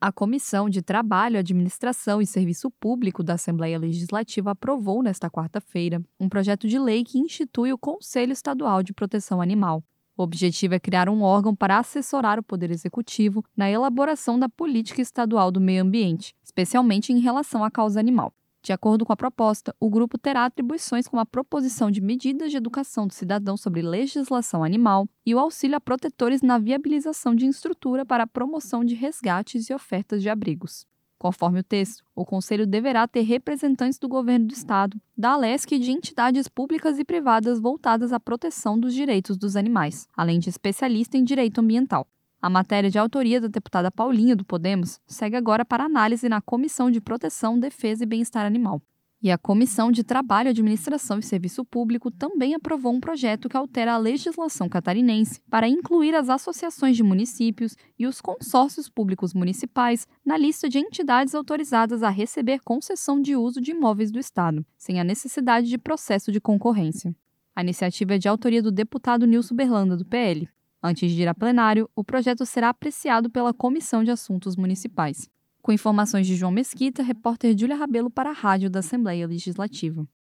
A Comissão de Trabalho, Administração e Serviço Público da Assembleia Legislativa aprovou nesta quarta-feira um projeto de lei que institui o Conselho Estadual de Proteção Animal. O objetivo é criar um órgão para assessorar o Poder Executivo na elaboração da política estadual do meio ambiente, especialmente em relação à causa animal. De acordo com a proposta, o grupo terá atribuições como a proposição de medidas de educação do cidadão sobre legislação animal e o auxílio a protetores na viabilização de estrutura para a promoção de resgates e ofertas de abrigos. Conforme o texto, o Conselho deverá ter representantes do Governo do Estado, da Alesc e de entidades públicas e privadas voltadas à proteção dos direitos dos animais, além de especialista em direito ambiental. A matéria de autoria da deputada Paulinha, do Podemos, segue agora para análise na Comissão de Proteção, Defesa e Bem-Estar Animal. E a Comissão de Trabalho, Administração e Serviço Público também aprovou um projeto que altera a legislação catarinense para incluir as associações de municípios e os consórcios públicos municipais na lista de entidades autorizadas a receber concessão de uso de imóveis do Estado, sem a necessidade de processo de concorrência. A iniciativa é de autoria do deputado Nilson Berlanda, do PL. Antes de ir a plenário, o projeto será apreciado pela Comissão de Assuntos Municipais. Com informações de João Mesquita, repórter Júlia Rabelo para a Rádio da Assembleia Legislativa.